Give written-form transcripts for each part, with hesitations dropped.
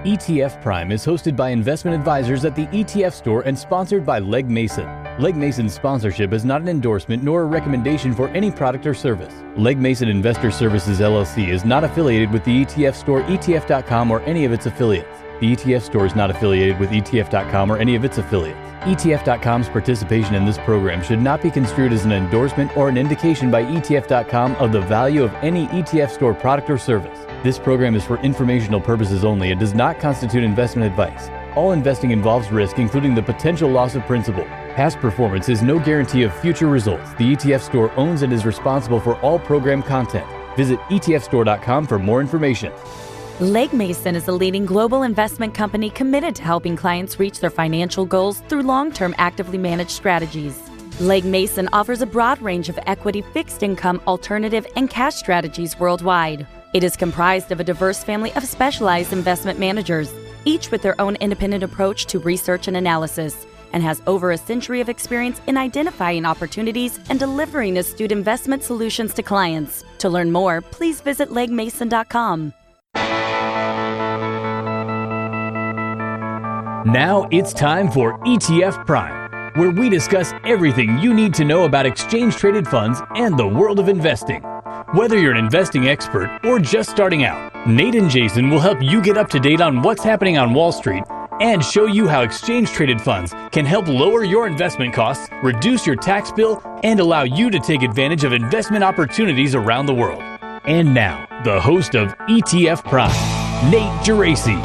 ETF Prime is hosted by investment advisors at the ETF Store and sponsored by Legg Mason. Legg Mason's sponsorship is not an endorsement nor a recommendation for any product or service. Legg Mason Investor Services LLC is not affiliated with the ETF Store, ETF.com, or any of its affiliates. The ETF Store is not affiliated with ETF.com or any of its affiliates. ETF.com's participation in this program should not be construed as an endorsement or an indication by ETF.com of the value of any ETF Store product or service. This program is for informational purposes only and does not constitute investment advice. All investing involves risk, including the potential loss of principal. Past performance is no guarantee of future results. The ETF Store owns and is responsible for all program content. Visit etfstore.com for more information. Legg Mason is a leading global investment company committed to helping clients reach their financial goals through long-term actively managed strategies. Legg Mason offers a broad range of equity, fixed income, alternative, and cash strategies worldwide. It is comprised of a diverse family of specialized investment managers, each with their own independent approach to research and analysis, and has over a century of experience in identifying opportunities and delivering astute investment solutions to clients. To learn more, please visit leggmason.com. Now it's time for ETF Prime, where we discuss everything you need to know about exchange-traded funds and the world of investing. Whether you're an investing expert or just starting out, Nate and Jason will help you get up to date on what's happening on Wall Street and show you how exchange-traded funds can help lower your investment costs, reduce your tax bill, and allow you to take advantage of investment opportunities around the world. And now, the host of ETF Prime, Nate Geraci.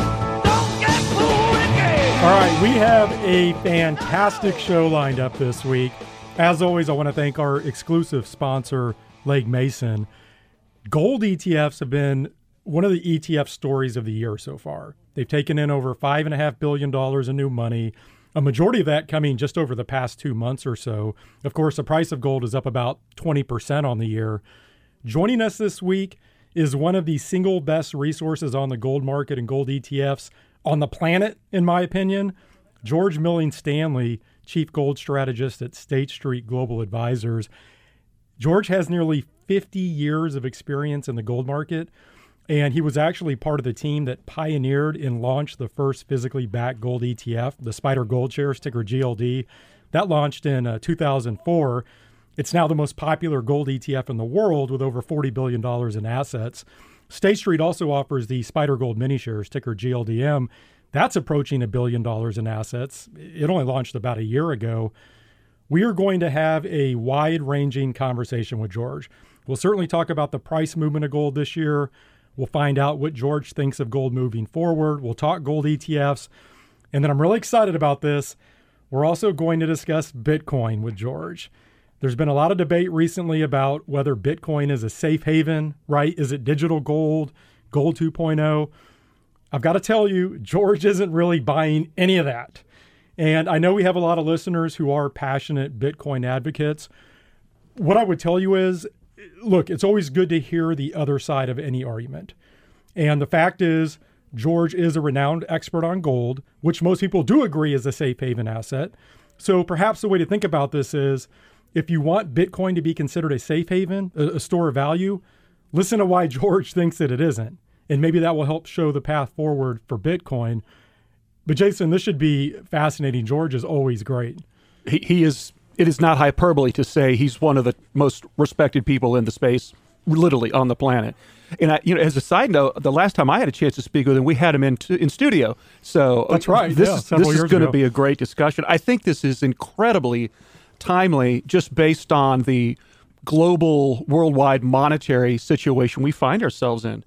All right, we have a fantastic show lined up this week. As always, I want to thank our exclusive sponsor, Legg Mason. Gold ETFs have been one of the ETF stories of the year so far. They've taken in over $5.5 billion in new money, a majority of that coming just over the past 2 months or so. Of course, the price of gold is up about 20% on the year. Joining us this week is one of the single best resources on the gold market and gold ETFs on the planet, in my opinion, George Milling Stanley, Chief Gold Strategist at State Street Global Advisors. George has nearly 50 years of experience in the gold market, and he was actually part of the team that pioneered and launched the first physically backed gold ETF, the Spider Gold Shares, ticker GLD. That launched in 2004. It's now the most popular gold ETF in the world with over $40 billion in assets. State Street also offers the Spider Gold Mini Shares, ticker GLDM. That's approaching $1 billion in assets. It only launched about a year ago. We are going to have a wide-ranging conversation with George. We'll certainly talk about the price movement of gold this year. We'll find out what George thinks of gold moving forward. We'll talk gold ETFs. And then I'm really excited about this. We're also going to discuss Bitcoin with George. There's been a lot of debate recently about whether Bitcoin is a safe haven, right? Is it digital gold, gold 2.0? I've got to tell you, George isn't really buying any of that. And I know we have a lot of listeners who are passionate Bitcoin advocates. What I would tell you is, look, it's always good to hear the other side of any argument. And the fact is, George is a renowned expert on gold, which most people do agree is a safe haven asset. So perhaps the way to think about this is, if you want Bitcoin to be considered a safe haven, a store of value, listen to why George thinks that it isn't. And maybe that will help show the path forward for Bitcoin. But Jason, this should be fascinating. George is always great. He is. It is not hyperbole to say he's one of the most respected people in the space, literally on the planet. And as a side note, the last time I had a chance to speak with him, we had him in studio. So that's right. This is going to be a great discussion. I think this is incredibly timely, just based on the global, worldwide monetary situation we find ourselves in.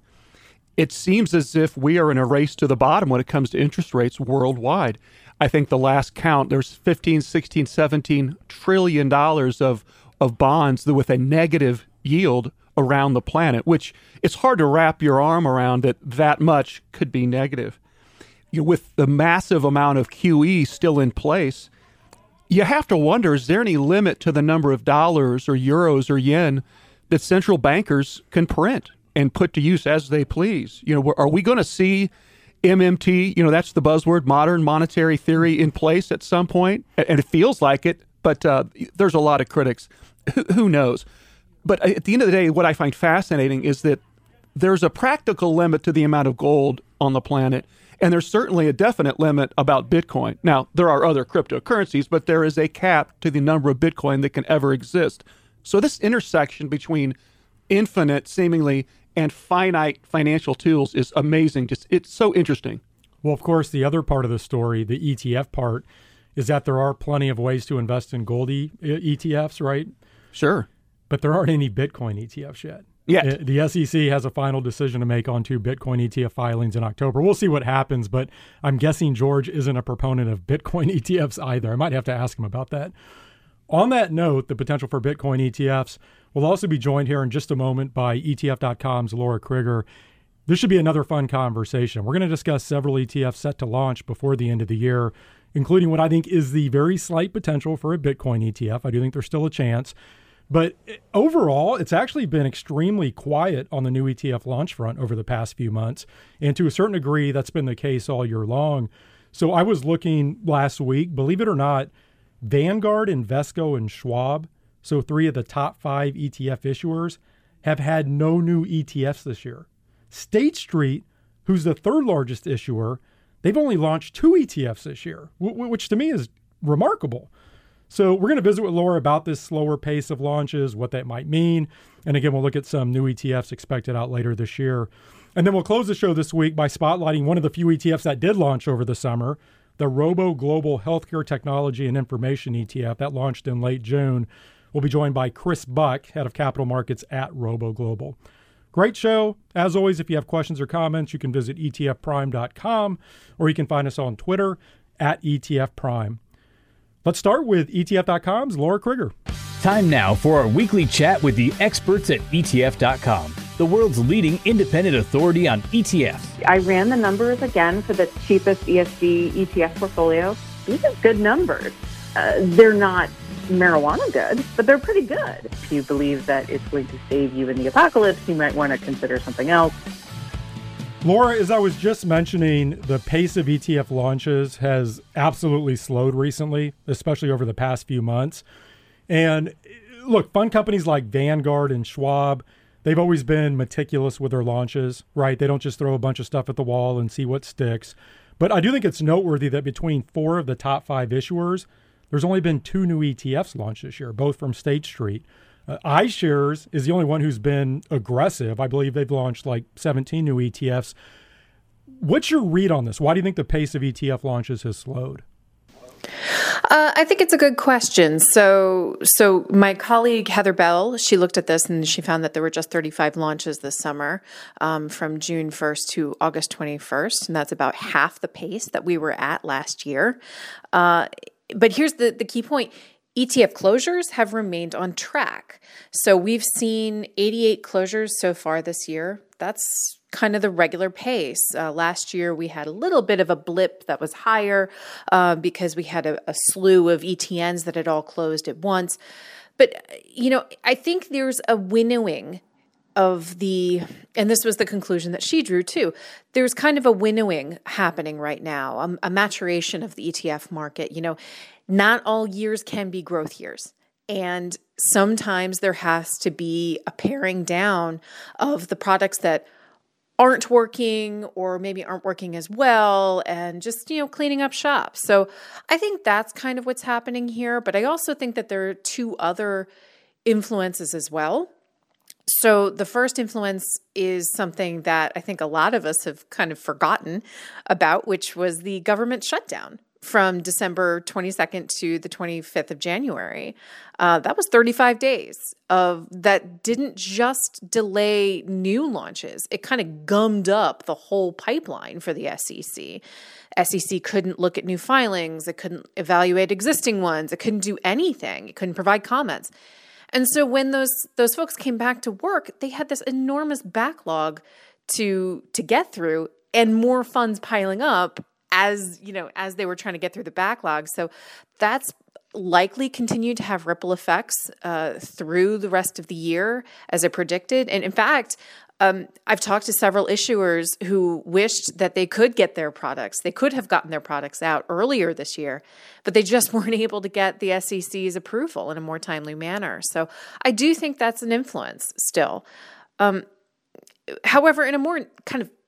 It seems as if we are in a race to the bottom when it comes to interest rates worldwide. I think the last count, there's 15, 16, 17 trillion dollars of bonds with a negative yield around the planet, which it's hard to wrap your arm around that much could be negative. With the massive amount of QE still in place, you have to wonder, is there any limit to the number of dollars or euros or yen that central bankers can print and put to use as they please? Are we going to see MMT, that's the buzzword, modern monetary theory, in place at some point? And it feels like it, but there's a lot of critics. Who knows? But at the end of the day, what I find fascinating is that there's a practical limit to the amount of gold on the planet. And there's certainly a definite limit about Bitcoin. Now, there are other cryptocurrencies, but there is a cap to the number of Bitcoin that can ever exist. So this intersection between infinite, seemingly, and finite financial tools is amazing. It's so interesting. Well, of course, the other part of the story, the ETF part, is that there are plenty of ways to invest in gold ETFs, right? Sure. But there aren't any Bitcoin ETFs yet. Yet. The SEC has a final decision to make on 2 Bitcoin ETF filings in October. We'll see what happens, but I'm guessing George isn't a proponent of Bitcoin ETFs either. I might have to ask him about that. On that note, the potential for Bitcoin ETFs, will also be joined here in just a moment by ETF.com's Laura Krigger. This should be another fun conversation. We're going to discuss several ETFs set to launch before the end of the year, including what I think is the very slight potential for a Bitcoin ETF. I do think there's still a chance. But overall, it's actually been extremely quiet on the new ETF launch front over the past few months. And to a certain degree, that's been the case all year long. So I was looking last week, believe it or not, Vanguard, Invesco, and Schwab, so 3 of the top 5 ETF issuers, have had no new ETFs this year. State Street, who's the 3rd largest issuer, they've only launched 2 ETFs this year, which to me is remarkable. So we're going to visit with Laura about this slower pace of launches, what that might mean. And again, we'll look at some new ETFs expected out later this year. And then we'll close the show this week by spotlighting one of the few ETFs that did launch over the summer, the Robo Global Healthcare Technology and Information ETF that launched in late June. We'll be joined by Chris Buck, head of capital markets at Robo Global. Great show. As always, if you have questions or comments, you can visit etfprime.com or you can find us on Twitter at etfprime. Let's start with ETF.com's Laura Krigger. Time now for our weekly chat with the experts at ETF.com, the world's leading independent authority on ETFs. I ran the numbers again for the cheapest ESG ETF portfolio. These are good numbers. They're not marijuana good, but they're pretty good. If you believe that it's going to save you in the apocalypse, you might want to consider something else. Laura, as I was just mentioning, the pace of ETF launches has absolutely slowed recently, especially over the past few months. And look, fund companies like Vanguard and Schwab, they've always been meticulous with their launches, right? They don't just throw a bunch of stuff at the wall and see what sticks. But I do think it's noteworthy that between 4 of the top 5 issuers, there's only been 2 new ETFs launched this year, both from State Street. iShares is the only one who's been aggressive. I believe they've launched like 17 new ETFs. What's your read on this? Why do you think the pace of ETF launches has slowed? I think it's a good question. So my colleague Heather Bell, she looked at this and she found that there were just 35 launches this summer from June 1st to August 21st. And that's about half the pace that we were at last year. But here's the key point. ETF closures have remained on track. So we've seen 88 closures so far this year. That's kind of the regular pace. Last year, we had a little bit of a blip that was higher because we had a slew of ETNs that had all closed at once. But, I think there's a winnowing of and this was the conclusion that she drew too, there's kind of a winnowing happening right now, a maturation of the ETF market. Not all years can be growth years. And sometimes there has to be a paring down of the products that aren't working or maybe aren't working as well and just, cleaning up shop. So I think that's kind of what's happening here. But I also think that there are 2 other influences as well. So the first influence is something that I think a lot of us have kind of forgotten about, which was the government shutdown from December 22nd to the 25th of January. That was 35 days that didn't just delay new launches. It kind of gummed up the whole pipeline for the SEC. SEC couldn't look at new filings. It couldn't evaluate existing ones. It couldn't do anything. It couldn't provide comments. And so when those folks came back to work, they had this enormous backlog to get through and more funds piling up as they were trying to get through the backlog. So that's likely continued to have ripple effects through the rest of the year as I predicted. And in fact, I've talked to several issuers who wished that they could get their products. They could have gotten their products out earlier this year, but they just weren't able to get the SEC's approval in a more timely manner. So I do think that's an influence still. However, in a more kind of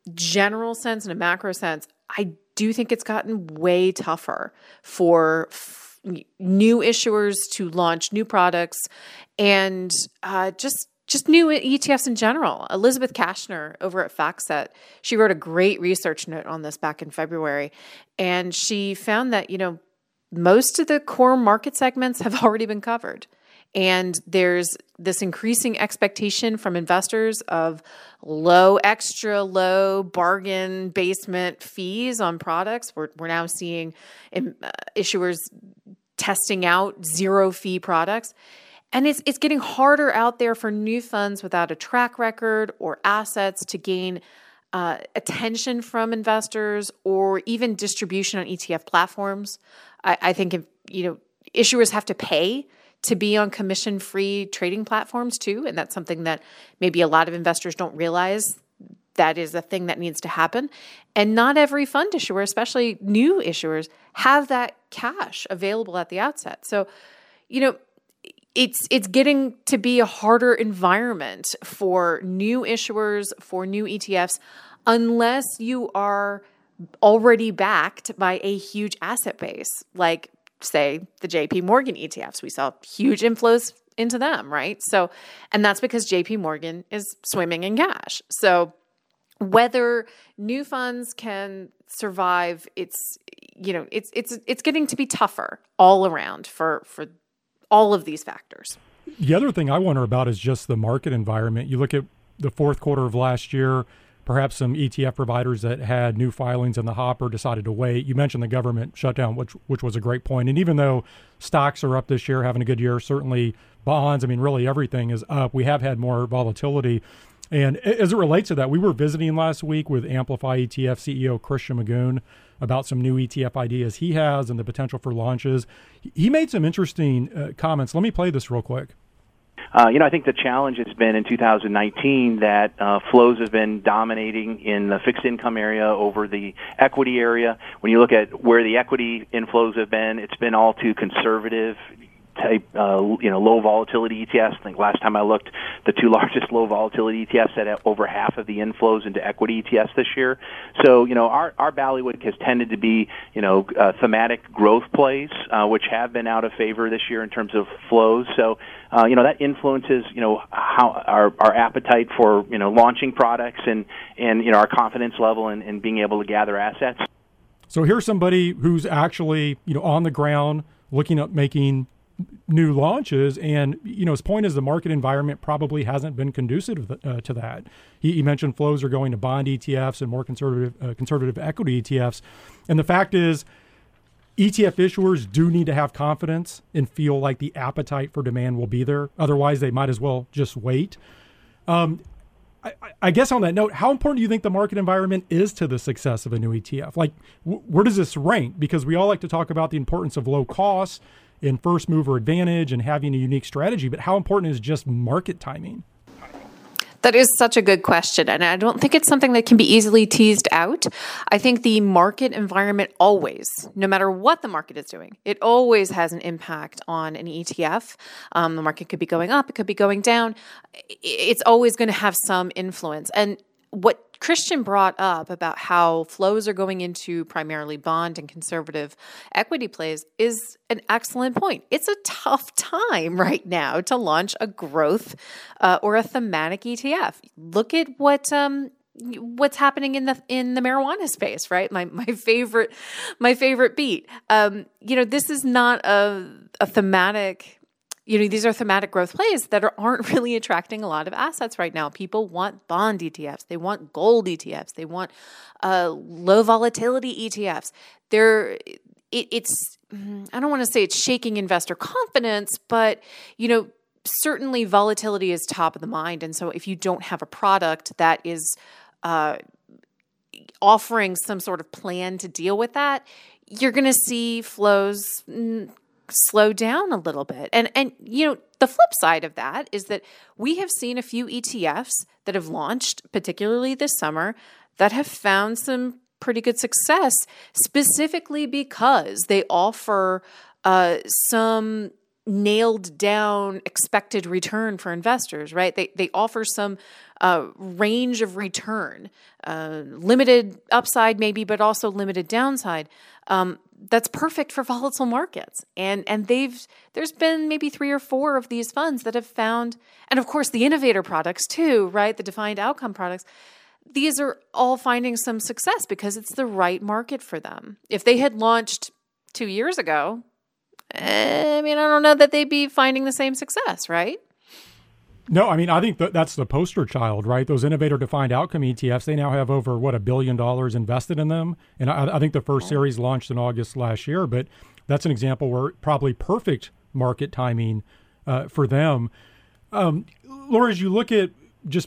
general sense and a macro sense, I do think it's gotten way tougher for new issuers to launch new products and just new ETFs in general. Elizabeth Kashner over at FactSet, she wrote a great research note on this back in February, and she found that, most of the core market segments have already been covered. And there's this increasing expectation from investors of extra low bargain basement fees on products. We're now seeing issuers testing out zero fee products. And it's getting harder out there for new funds without a track record or assets to gain attention from investors or even distribution on ETF platforms. I think issuers have to pay to be on commission-free trading platforms too, and that's something that maybe a lot of investors don't realize that is a thing that needs to happen. And not every fund issuer, especially new issuers, have that cash available at the outset. So, it's getting to be a harder environment for new issuers, for new ETFs, unless you are already backed by a huge asset base, like say the JP Morgan ETFs. We saw huge inflows into them, right? So, and that's because JP Morgan is swimming in cash. So whether new funds can survive, it's getting to be tougher all around for all of these factors. The other thing I wonder about is just the market environment. You look at the fourth quarter of last year, perhaps some ETF providers that had new filings in the hopper decided to wait. You mentioned the government shutdown, which was a great point. And even though stocks are up this year, having a good year, certainly bonds, really everything is up. We have had more volatility. And as it relates to that, we were visiting last week with Amplify ETF CEO Christian Magoon about some new ETF ideas he has and the potential for launches. He made some interesting comments. Let me play this real quick. I think the challenge has been in 2019 that flows have been dominating in the fixed income area over the equity area. When you look at where the equity inflows have been, it's been all too conservative type, low volatility ETFs. I think last time I looked, the two largest low volatility ETFs had over half of the inflows into equity ETFs this year. So, our ballywick has tended to be, thematic growth plays, which have been out of favor this year in terms of flows. So, that influences, how our appetite for, launching products and our confidence level in being able to gather assets. So here's somebody who's actually, on the ground looking at making new launches, and his point is the market environment probably hasn't been conducive to that. He mentioned flows are going to bond ETFs and more conservative equity ETFs, and the fact is ETF issuers do need to have confidence and feel like the appetite for demand will be there. Otherwise, they might as well just wait. I guess on that note, how important do you think the market environment is to the success of a new ETF? Like, where does this rank? Because we all like to talk about the importance of low costs and first mover advantage and having a unique strategy, but how important is just market timing? That is such a good question, and I don't think it's something that can be easily teased out. I think the market environment always, no matter what the market is doing, it always has an impact on an ETF. The market could be going up, it could be going down. It's always going to have some influence. And what Christian brought up about how flows are going into primarily bond and conservative equity plays is an excellent point. It's a tough time right now to launch a growth or a thematic ETF. Look at what's happening in the marijuana space, right? My favorite beat. This is not a thematic. These are thematic growth plays that aren't really attracting a lot of assets right now. People want bond ETFs. They want gold ETFs. They want low volatility ETFs. It's I don't want to say it's shaking investor confidence, but, certainly volatility is top of the mind. And so if you don't have a product that is offering some sort of plan to deal with that, you're going to see flows slow down a little bit. And the flip side of that is that we have seen a few ETFs that have launched, particularly this summer, that have found some pretty good success, specifically because they offer some nailed down expected return for investors, right? They offer some range of return, limited upside maybe, but also limited downside. That's perfect for volatile markets. And there's been maybe 3 or 4 of these funds that have found, and of course the innovator products too, right? The defined outcome products. These are all finding some success because it's the right market for them. If they had launched 2 years ago, I don't know that they'd be finding the same success, right? No, I think that's the poster child, right? Those innovator defined outcome ETFs, they now have over, $1 billion invested in them. And I think the first series launched in August last year, but that's an example where probably perfect market timing for them. Laura, as you look at just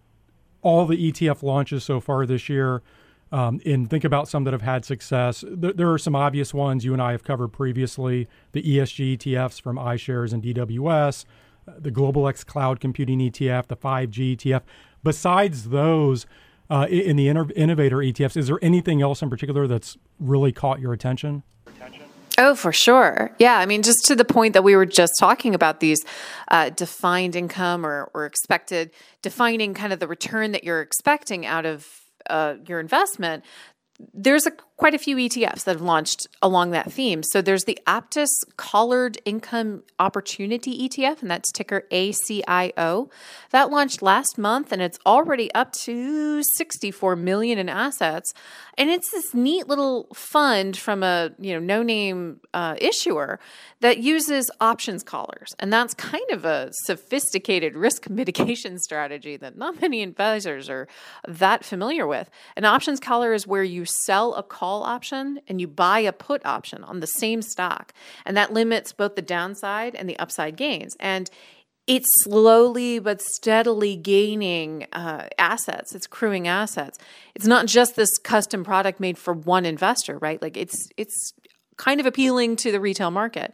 all the ETF launches so far this year, and think about some that have had success. There are some obvious ones you and I have covered previously, the ESG ETFs from iShares and DWS, the Global X Cloud Computing ETF, the 5G ETF. Besides those, in the innovator ETFs, is there anything else in particular that's really caught your attention? Oh, for sure. Yeah. Just to the point that we were just talking about these defined income or expected, defining kind of the return that you're expecting out of your investment, there's quite a few ETFs that have launched along that theme. So there's the Aptus Collared Income Opportunity ETF, and that's ticker ACIO. That launched last month, and it's already up to $64 million in assets. And it's this neat little fund from a no-name issuer that uses options collars, and that's kind of a sophisticated risk mitigation strategy that not many advisors are that familiar with. An options collar is where you sell a call option and you buy a put option on the same stock, and that limits both the downside and the upside gains. And it's slowly but steadily gaining assets. It's accruing assets. It's not just this custom product made for one investor, right? Like it's kind of appealing to the retail market.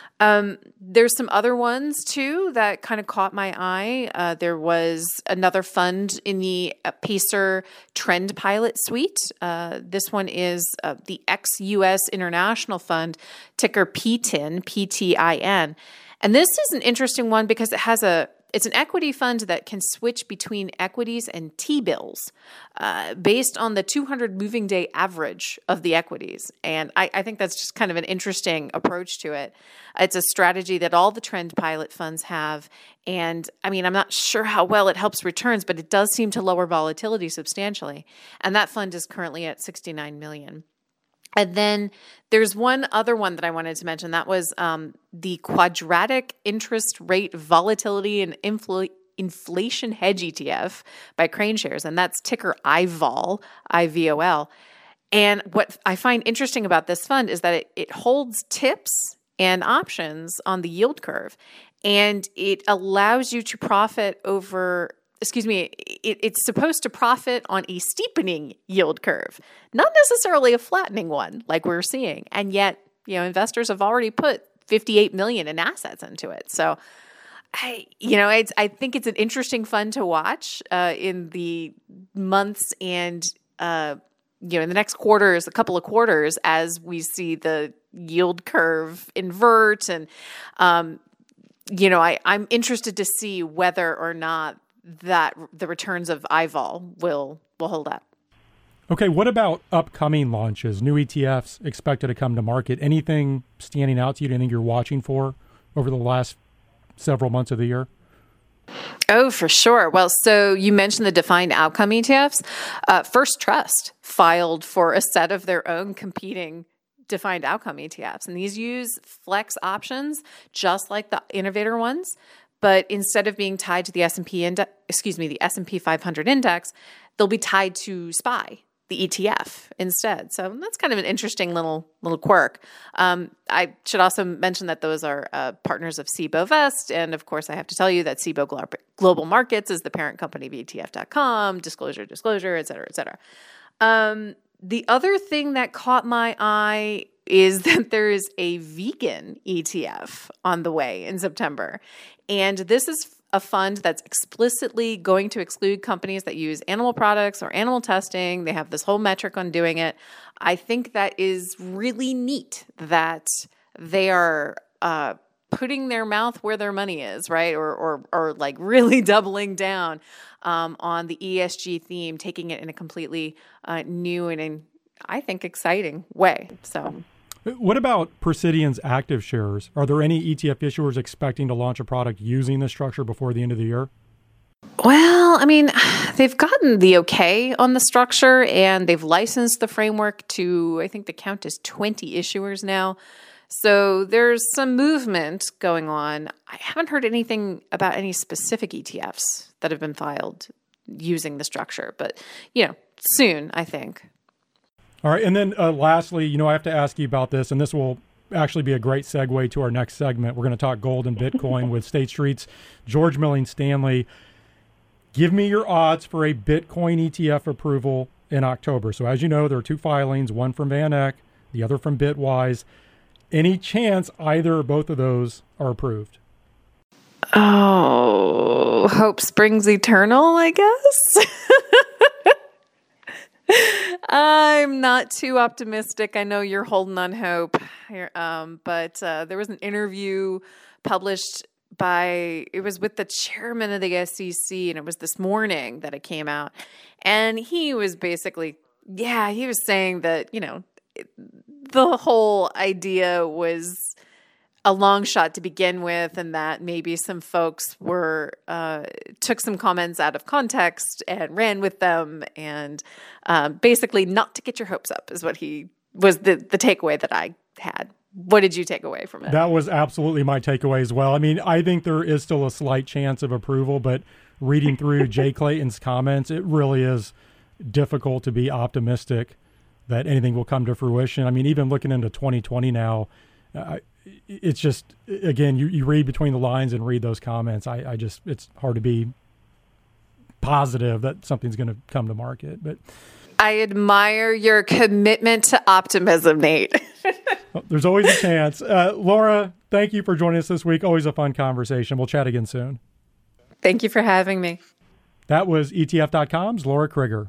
There's some other ones too that kind of caught my eye. There was another fund in the Pacer Trend Pilot suite. This one is the ex-US International Fund, ticker PTIN, PTIN. And this is an interesting one because it's an equity fund that can switch between equities and T-bills based on the 200 moving day average of the equities. And I think that's just kind of an interesting approach to it. It's a strategy that all the Trend Pilot funds have. And I'm not sure how well it helps returns, but it does seem to lower volatility substantially. And that fund is currently at $69 million. And then there's one other one that I wanted to mention. That was the Quadratic Interest Rate Volatility and Inflation Hedge ETF by CraneShares, and that's ticker IVOL, IVOL. And what I find interesting about this fund is that it holds tips and options on the yield curve, and it allows you to profit it's supposed to profit on a steepening yield curve, not necessarily a flattening one like we're seeing. And yet, investors have already put $58 million in assets into it. So, I think it's an interesting fund to watch in the months and, in the next quarters, a couple of quarters, as we see the yield curve invert. And, I'm interested to see whether or not that the returns of IVOL will hold up. Okay, what about upcoming launches, new ETFs expected to come to market? Anything standing out to you, anything you're watching for over the last several months of the year? Oh, for sure. Well, so you mentioned the defined outcome ETFs. First Trust filed for a set of their own competing defined outcome ETFs, and these use flex options just like the innovator ones. But instead of being tied to the the S&P 500 index, they'll be tied to SPY, the ETF, instead. So that's kind of an interesting little quirk. I should also mention that those are partners of Cboe Vest, and of course, I have to tell you that Cboe Global Markets is the parent company of ETF.com. Disclosure, et cetera, et cetera. The other thing that caught my eye is that there is a vegan ETF on the way in September. And this is a fund that's explicitly going to exclude companies that use animal products or animal testing. They have this whole metric on doing it. I think that is really neat that they are putting their mouth where their money is, right? Or like really doubling down on the ESG theme, taking it in a completely new and I think exciting way. So, what about Presidion's active shares? Are there any ETF issuers expecting to launch a product using this structure before the end of the year? Well, I mean, they've gotten the okay on the structure and they've licensed the framework to, I think the count is 20 issuers now. So there's some movement going on. I haven't heard anything about any specific ETFs that have been filed using the structure, but, soon, I think. All right. And then lastly, I have to ask you about this, and this will actually be a great segue to our next segment. We're going to talk gold and Bitcoin with State Street's George Milling Stanley. Give me your odds for a Bitcoin ETF approval in October. So as you know, there are two filings, one from Van Eck, the other from Bitwise. Any chance either or both of those are approved? Oh, hope springs eternal, I guess. I'm not too optimistic. I know you're holding on hope here, but there was an interview published it was with the chairman of the SEC, and it was this morning that it came out. And he was basically, he was saying that, the whole idea was a long shot to begin with, and that maybe some folks took some comments out of context and ran with them, and basically not to get your hopes up is what was the takeaway that I had. What did you take away from it? That was absolutely my takeaway as well. I mean, I think there is still a slight chance of approval, but reading through Jay Clayton's comments, it really is difficult to be optimistic that anything will come to fruition. I mean, even looking into 2020 now, it's just, again, you read between the lines and read those comments. It's hard to be positive that something's going to come to market. But I admire your commitment to optimism, Nate. Well, there's always a chance. Laura, thank you for joining us this week. Always a fun conversation. We'll chat again soon. Thank you for having me. That was ETF.com's Laura Krigger.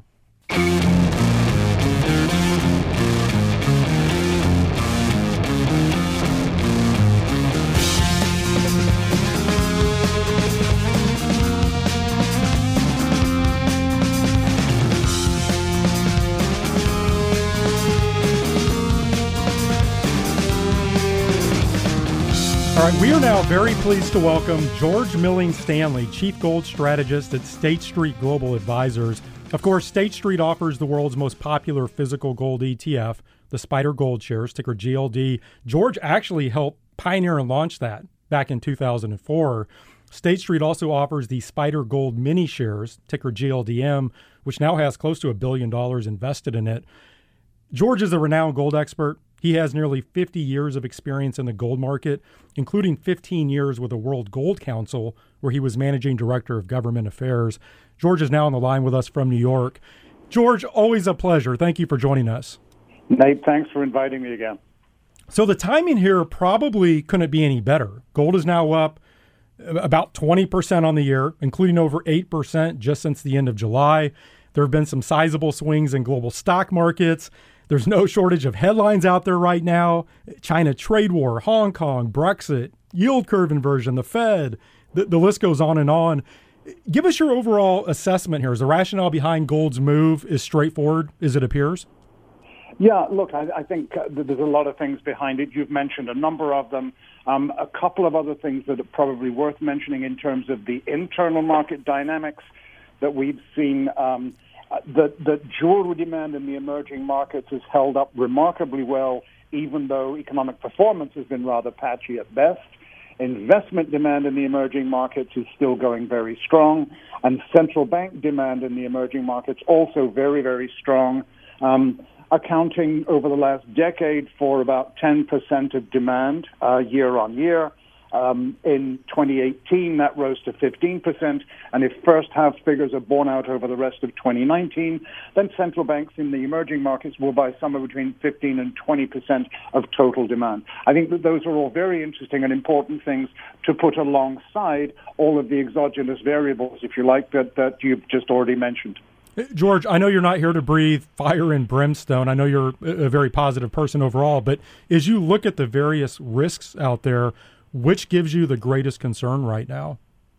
All right, we are now very pleased to welcome George Milling Stanley, Chief Gold Strategist at State Street Global Advisors. Of course, State Street offers the world's most popular physical gold ETF, the Spider Gold Shares, ticker GLD. George actually helped pioneer and launch that back in 2004. State Street also offers the Spider Gold Mini Shares, ticker GLDM, which now has close to $1 billion invested in it. George is a renowned gold expert. He has nearly 50 years of experience in the gold market, including 15 years with the World Gold Council, where he was managing director of government affairs. George is now on the line with us from New York. George, always a pleasure. Thank you for joining us. Nate, thanks for inviting me again. So the timing here probably couldn't be any better. Gold is now up about 20% on the year, including over 8% just since the end of July. There have been some sizable swings in global stock markets. There's no shortage of headlines out there right now. China trade war, Hong Kong, Brexit, yield curve inversion, the Fed, the list goes on and on. Give us your overall assessment here. Is the rationale behind gold's move as straightforward as it appears? Yeah, look, I think there's a lot of things behind it. You've mentioned a number of them. A couple of other things that are probably worth mentioning in terms of the internal market dynamics that we've seen. The jewelry demand in the emerging markets has held up remarkably well, even though economic performance has been rather patchy at best. Investment demand in the emerging markets is still going very strong, and central bank demand in the emerging markets also very, very strong, accounting over the last decade for about 10% of demand year on year. In 2018, that rose to 15%, and if first half figures are borne out over the rest of 2019, then central banks in the emerging markets will buy somewhere between 15 and 20% of total demand. I think that those are all very interesting and important things to put alongside all of the exogenous variables, if you like, that you've just already mentioned. George, I know you're not here to breathe fire and brimstone. I know you're a very positive person overall, but as you look at the various risks out there, which gives you the greatest concern right now?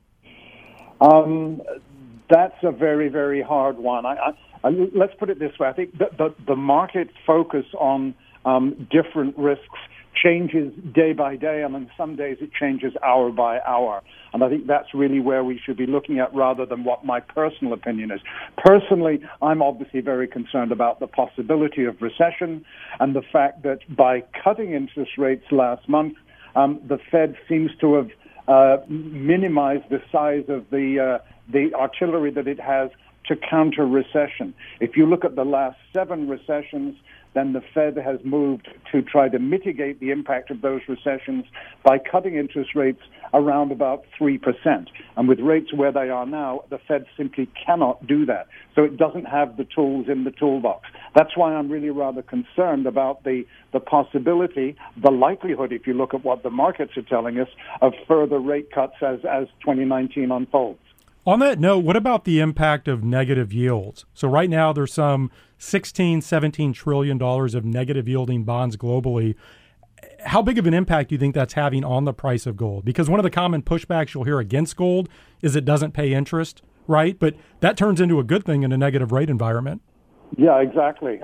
That's a very, very hard one. Let's put it this way. I think the market focus on different risks changes day by day, and on some days it changes hour by hour. And I think that's really where we should be looking at rather than what my personal opinion is. Personally, I'm obviously very concerned about the possibility of recession and the fact that by cutting interest rates last month, the Fed seems to have minimized the size of the artillery that it has to counter recession. If you look at the last 7 recessions, then the Fed has moved to try to mitigate the impact of those recessions by cutting interest rates around about 3%. And with rates where they are now, the Fed simply cannot do that. So it doesn't have the tools in the toolbox. That's why I'm really rather concerned about the possibility, the likelihood, if you look at what the markets are telling us, of further rate cuts as 2019 unfolds. On that note, what about the impact of negative yields? So right now there's some $16-17 trillion of negative yielding bonds globally. How big of an impact do you think that's having on the price of gold? Because one of the common pushbacks you'll hear against gold is it doesn't pay interest, right? But that turns into a good thing in a negative rate environment. Yeah, exactly.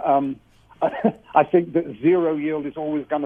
I think that zero yield is always going to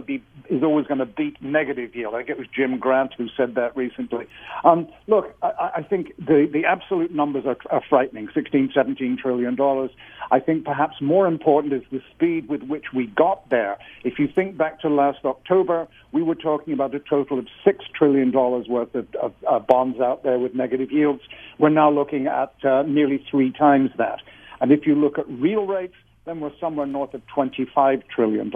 beat negative yield. I think it was Jim Grant who said that recently. Look, I think the absolute numbers are frightening, $16-17 trillion. I think perhaps more important is the speed with which we got there. If you think back to last October, we were talking about a total of $6 trillion worth of bonds out there with negative yields. We're now looking at nearly 3 times that. And if you look at real rates, then we're somewhere north of $25 trillion.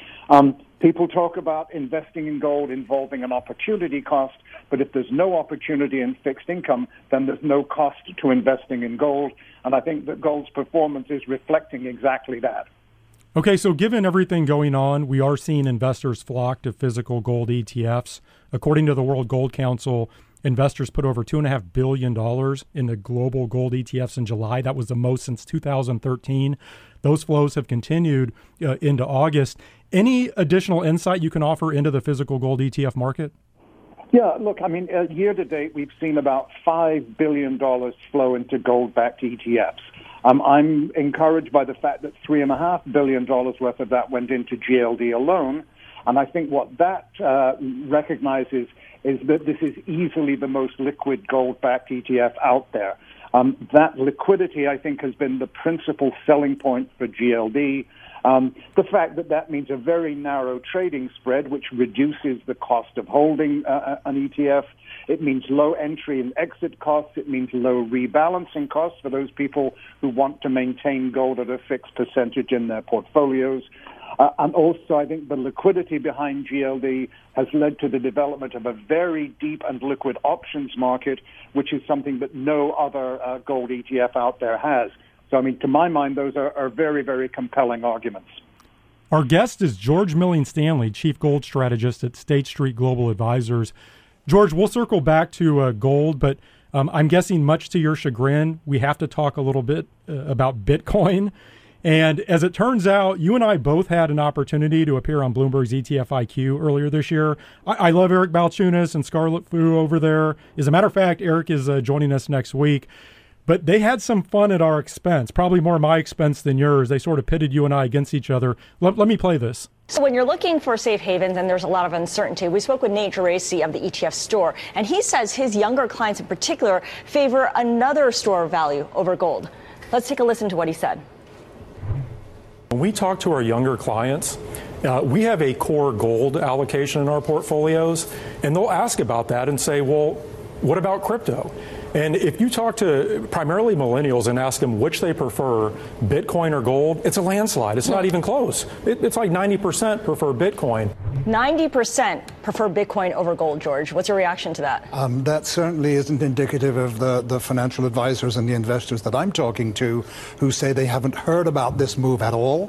People talk about investing in gold involving an opportunity cost, but if there's no opportunity in fixed income, then there's no cost to investing in gold. And I think that gold's performance is reflecting exactly that. Okay, so given everything going on, we are seeing investors flock to physical gold ETFs. According to the World Gold Council, investors put over $2.5 billion in the global gold ETFs in July. That was the most since 2013. Those flows have continued into August. Any additional insight you can offer into the physical gold ETF market? Yeah, look, I mean, year to date, we've seen about $5 billion flow into gold-backed ETFs. I'm encouraged by the fact that $3.5 billion worth of that went into GLD alone. And I think what that recognizes is that this is easily the most liquid gold-backed ETF out there. That liquidity, I think, has been the principal selling point for GLD. The fact that means a very narrow trading spread, which reduces the cost of holding an ETF. It means low entry and exit costs. It means low rebalancing costs for those people who want to maintain gold at a fixed percentage in their portfolios. And also, I think the liquidity behind GLD has led to the development of a very deep and liquid options market, which is something that no other gold ETF out there has. So, I mean, to my mind, those are very, very compelling arguments. Our guest is George Milling Stanley, Chief Gold Strategist at State Street Global Advisors. George, we'll circle back to gold, but I'm guessing much to your chagrin, we have to talk a little bit about Bitcoin. And as it turns out, you and I both had an opportunity to appear on Bloomberg's ETF IQ earlier this year. I love Eric Balchunas and Scarlett Fu over there. As a matter of fact, Eric is joining us next week. But they had some fun at our expense, probably more my expense than yours. They sort of pitted you and I against each other. Let me play this. So when you're looking for safe havens and there's a lot of uncertainty, we spoke with Nate Geraci of the ETF store, and he says his younger clients in particular favor another store of value over gold. Let's take a listen to what he said. When we talk to our younger clients, we have a core gold allocation in our portfolios, and they'll ask about that and say, well, what about crypto? And if you talk to primarily millennials and ask them which they prefer, Bitcoin or gold, it's a landslide. It's not even close. It's like 90% prefer Bitcoin. 90% prefer Bitcoin over gold, George. What's your reaction to that? That certainly isn't indicative of the financial advisors and the investors that I'm talking to who say they haven't heard about this move at all.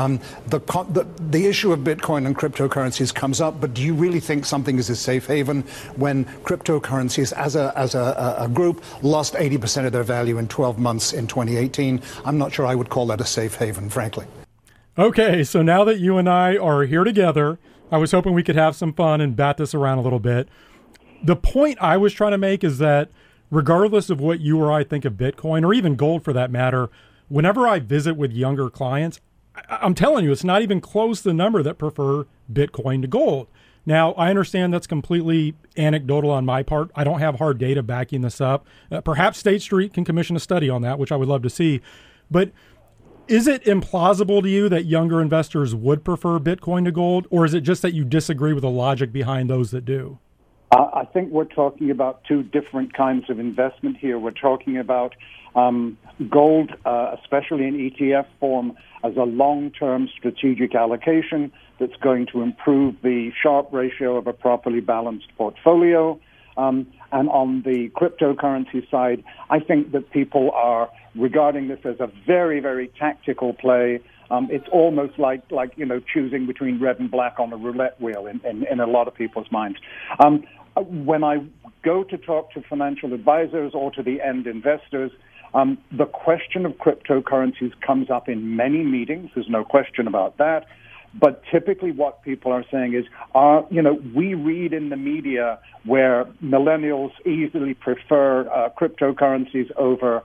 The issue of Bitcoin and cryptocurrencies comes up, but do you really think something is a safe haven when cryptocurrencies as a group lost 80% of their value in 12 months in 2018? I'm not sure I would call that a safe haven, frankly. Okay, so now that you and I are here together, I was hoping we could have some fun and bat this around a little bit. The point I was trying to make is that regardless of what you or I think of Bitcoin, or even gold for that matter, whenever I visit with younger clients, I'm telling you, it's not even close to the number that prefer Bitcoin to gold. Now, I understand that's completely anecdotal on my part. I don't have hard data backing this up. Perhaps State Street can commission a study on that, which I would love to see. But is it implausible to you that younger investors would prefer Bitcoin to gold, or is it just that you disagree with the logic behind those that do? I think we're talking about two different kinds of investment here. We're talking about gold, especially in ETF form, as a long-term strategic allocation that's going to improve the Sharpe ratio of a properly balanced portfolio. And on the cryptocurrency side, I think that people are regarding this as a very, very tactical play. It's almost like choosing between red and black on a roulette wheel in a lot of people's minds. When I go to talk to financial advisors or to the end investors, the question of cryptocurrencies comes up in many meetings. There's no question about that. But typically what people are saying is, we read in the media where millennials easily prefer cryptocurrencies over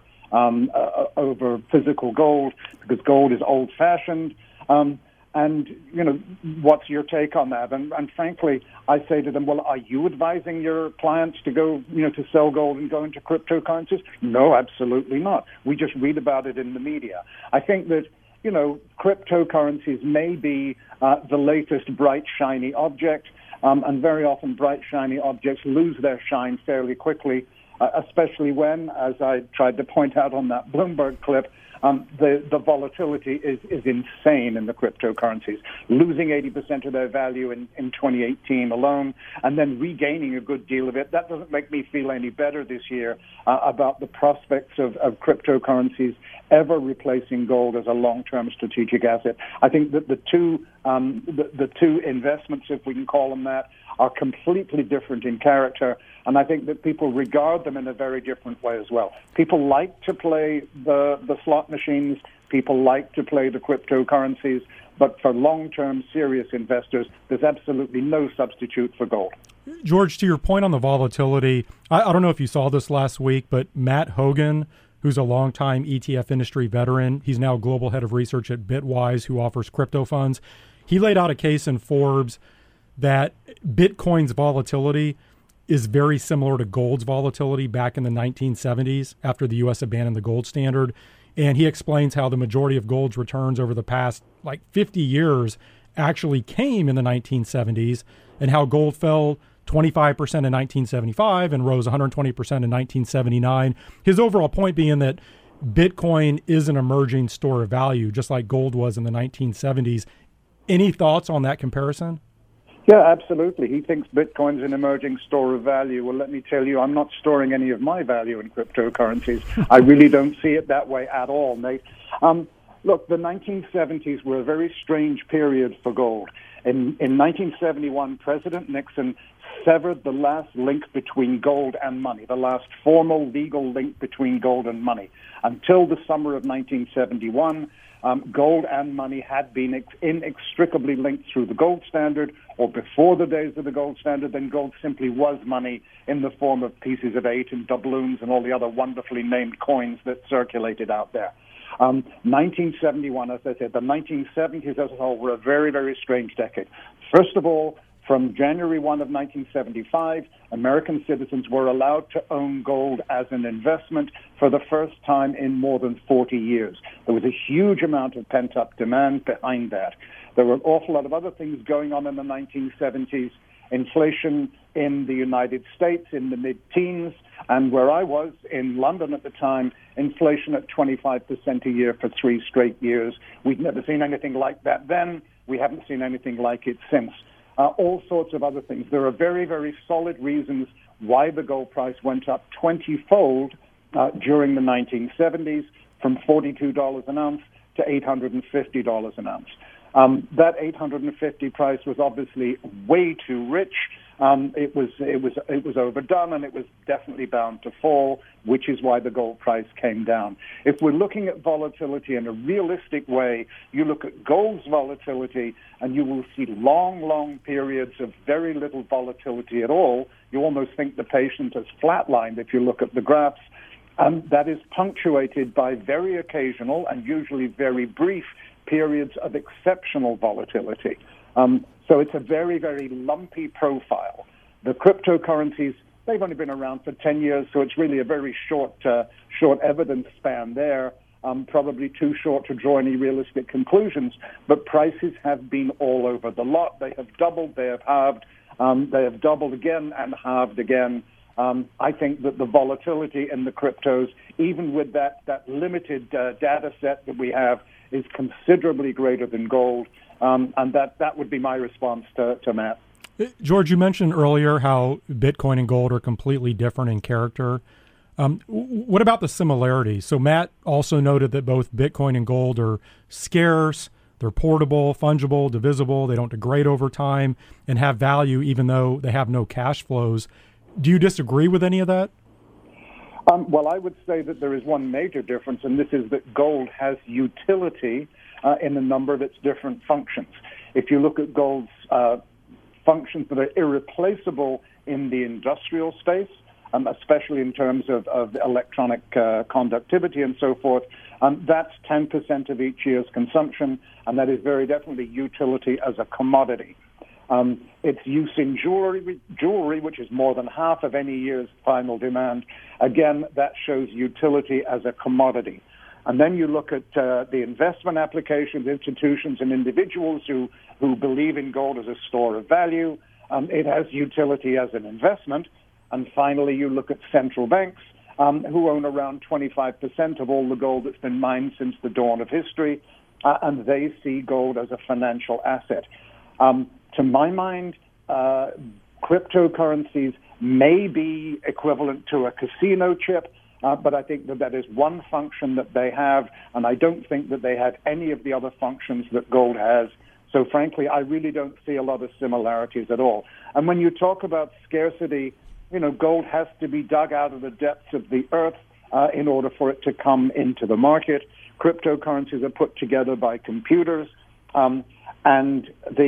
physical gold because gold is old-fashioned. And what's your take on that? And frankly, I say to them, well, are you advising your clients to go, to sell gold and go into cryptocurrencies? No, absolutely not. We just read about it in the media. I think that, cryptocurrencies may be the latest bright, shiny object, and very often bright, shiny objects lose their shine fairly quickly, especially when, as I tried to point out on that Bloomberg clip, the volatility is insane in the cryptocurrencies, losing 80% of their value in 2018 alone, and then regaining a good deal of it. That doesn't make me feel any better this year about the prospects of cryptocurrencies ever replacing gold as a long-term strategic asset. I think that the two investments, if we can call them that, are completely different in character, and I think that people regard them in a very different way as well. People like to play the slot machines, people like to play the cryptocurrencies, but for long-term serious investors, there's absolutely no substitute for gold. George, to your point on the volatility, I don't know if you saw this last week, but Matt Hogan, who's a longtime ETF industry veteran, he's now global head of research at Bitwise, who offers crypto funds. He laid out a case in Forbes that Bitcoin's volatility is very similar to gold's volatility back in the 1970s after the U.S. abandoned the gold standard. And he explains how the majority of gold's returns over the past 50 years actually came in the 1970s, and how gold fell 25% in 1975 and rose 120% in 1979. His overall point being that Bitcoin is an emerging store of value, just like gold was in the 1970s. Any thoughts on that comparison? Yeah, absolutely. He thinks Bitcoin's an emerging store of value. Well, let me tell you, I'm not storing any of my value in cryptocurrencies. I really don't see it that way at all, Nate. Look, the 1970s were a very strange period for gold. In 1971, President Nixon severed the last link between gold and money, the last formal legal link between gold and money. Until the summer of 1971, gold and money had been inextricably linked through the gold standard, or before the days of the gold standard, then gold simply was money in the form of pieces of 8 and doubloons and all the other wonderfully named coins that circulated out there. 1971, as I said, the 1970s as a whole were a very, very strange decade. First of all, from January 1 of 1975, American citizens were allowed to own gold as an investment for the first time in more than 40 years. There was a huge amount of pent-up demand behind that. There were an awful lot of other things going on in the 1970s. Inflation in the United States in the mid-teens, and where I was in London at the time, inflation at 25% a year for 3 straight years. We'd never seen anything like that then. We haven't seen anything like it since. All sorts of other things. There are very, very solid reasons why the gold price went up 20-fold during the 1970s, from $42 an ounce to $850 an ounce. That $850 price was obviously way too rich. It was overdone, and it was definitely bound to fall, which is why the gold price came down. If we're looking at volatility in a realistic way, you look at gold's volatility, and you will see long periods of very little volatility at all. You almost think the patient has flatlined if you look at the graphs. And that is punctuated by very occasional and usually very brief periods of exceptional volatility. So it's a very, very lumpy profile. The cryptocurrencies, they've only been around for 10 years, so it's really a very short evidence span there, probably too short to draw any realistic conclusions. But prices have been all over the lot. They have doubled, they have halved, they have doubled again and halved again. I think that the volatility in the cryptos, even with that limited data set that we have, is considerably greater than gold. And that would be my response to Matt. George, you mentioned earlier how Bitcoin and gold are completely different in character. What about the similarities? So Matt also noted that both Bitcoin and gold are scarce, they're portable, fungible, divisible, they don't degrade over time, and have value even though they have no cash flows. Do you disagree with any of that? Well, I would say that there is one major difference, and this is that gold has utility in a number of its different functions. If you look at gold's functions that are irreplaceable in the industrial space, especially in terms of electronic conductivity and so forth, that's 10% of each year's consumption, and that is very definitely utility as a commodity. Its use in jewelry, which is more than half of any year's final demand, again, that shows utility as a commodity. And then you look at the investment applications, institutions, and individuals who believe in gold as a store of value. It has utility as an investment. And finally, you look at central banks, who own around 25% of all the gold that's been mined since the dawn of history, and they see gold as a financial asset. To my mind, cryptocurrencies may be equivalent to a casino chip, but I think that is one function that they have, and I don't think that they have any of the other functions that gold has. So frankly, I really don't see a lot of similarities at all. And when you talk about scarcity, gold has to be dug out of the depths of the earth in order for it to come into the market. Cryptocurrencies are put together by computers, and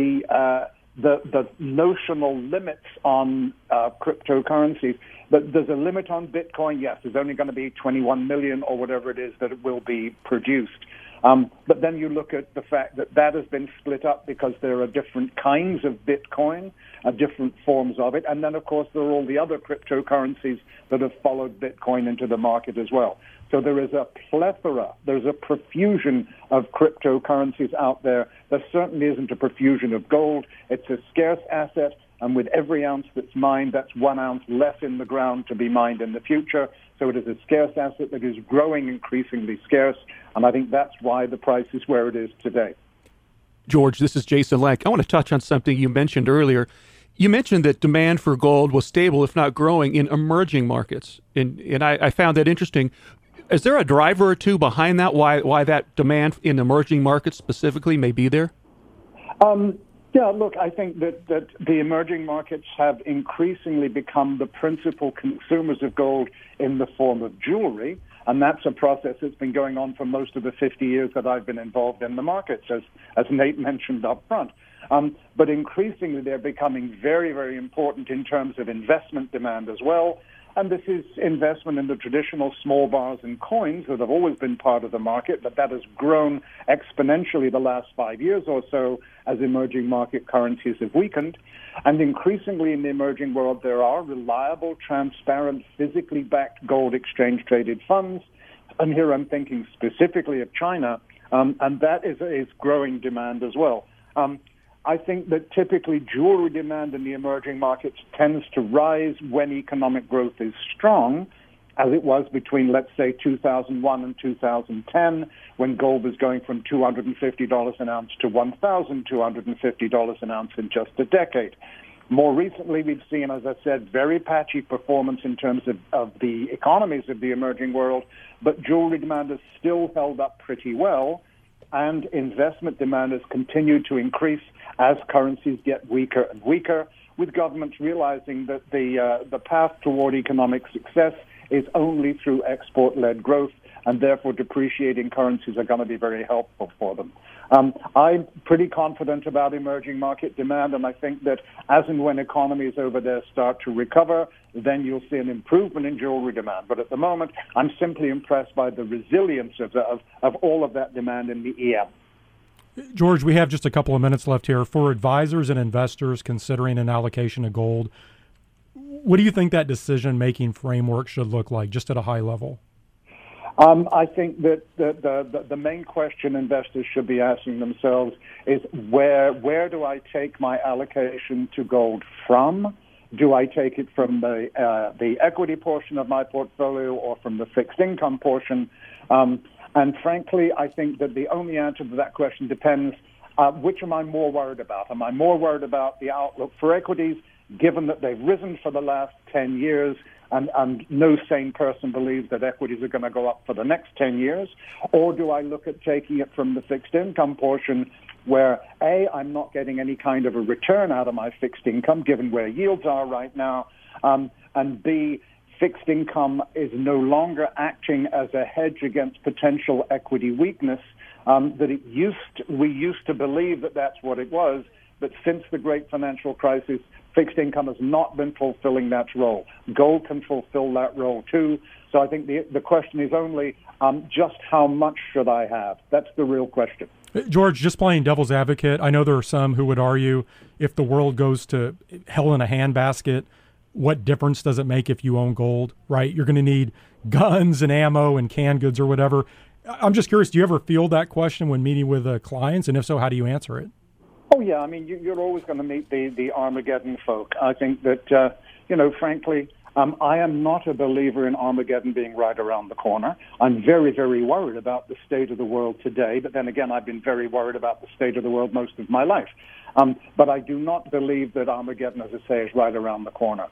the notional limits on cryptocurrencies. But there's a limit on Bitcoin. Yes, there's only going to be 21 million or whatever it is that it will be produced. But then you look at the fact that has been split up because there are different kinds of Bitcoin, different forms of it. And then, of course, there are all the other cryptocurrencies that have followed Bitcoin into the market as well. So there is a plethora, there's a profusion of cryptocurrencies out there. There certainly isn't a profusion of gold. It's a scarce asset, and with every ounce that's mined, that's 1 ounce less in the ground to be mined in the future. So it is a scarce asset that is growing increasingly scarce, and I think that's why the price is where it is today. George, this is Jason Leck. I want to touch on something you mentioned earlier. You mentioned that demand for gold was stable, if not growing, in emerging markets, and I found that interesting. Is there a driver or two behind that, why that demand in emerging markets specifically may be there? Yeah, look, I think that the emerging markets have increasingly become the principal consumers of gold in the form of jewelry, and that's a process that's been going on for most of the 50 years that I've been involved in the markets, as Nate mentioned up front. But increasingly, they're becoming very, very important in terms of investment demand as well. And this is investment in the traditional small bars and coins that have always been part of the market, but that has grown exponentially the last 5 years or so as emerging market currencies have weakened. And increasingly in the emerging world, there are reliable, transparent, physically backed gold exchange-traded funds. And here I'm thinking specifically of China, and that is growing demand as well. I think that typically jewelry demand in the emerging markets tends to rise when economic growth is strong, as it was between, let's say, 2001 and 2010, when gold was going from $250 an ounce to $1,250 an ounce in just a decade. More recently, we've seen, as I said, very patchy performance in terms of the economies of the emerging world, but jewelry demand has still held up pretty well, and investment demand has continued to increase as currencies get weaker and weaker. with governments realizing that the path toward economic success is only through export-led growth, and therefore depreciating currencies are going to be very helpful for them. I'm pretty confident about emerging market demand, and I think that as and when economies over there start to recover, then you'll see an improvement in jewelry demand. But at the moment, I'm simply impressed by the resilience of all of that demand in the EM. George, we have just a couple of minutes left here. For advisors and investors considering an allocation of gold, what do you think that decision-making framework should look like, just at a high level? I think that the main question investors should be asking themselves is where do I take my allocation to gold from? Do I take it from the equity portion of my portfolio or from the fixed income portion? And frankly, I think that the only answer to that question depends which am I more worried about? Am I more worried about the outlook for equities, given that they've risen for the last 10 years, and no sane person believes that equities are going to go up for the next 10 years? Or do I look at taking it from the fixed income portion where, A, I'm not getting any kind of a return out of my fixed income, given where yields are right now, and B, fixed income is no longer acting as a hedge against potential equity weakness, that we used to believe that that's what it was, but since the great financial crisis, fixed income has not been fulfilling that role. Gold can fulfill that role too. So I think the question is only just how much should I have? That's the real question. George, just playing devil's advocate, I know there are some who would argue if the world goes to hell in a handbasket, what difference does it make if you own gold, right? You're going to need guns and ammo and canned goods or whatever. I'm just curious, do you ever field that question when meeting with clients? And if so, how do you answer it? Oh, yeah. I mean, you're always going to meet the Armageddon folk. I think that, frankly, I am not a believer in Armageddon being right around the corner. I'm very, very worried about the state of the world today. But then again, I've been very worried about the state of the world most of my life. But I do not believe that Armageddon, as I say, is right around the corner.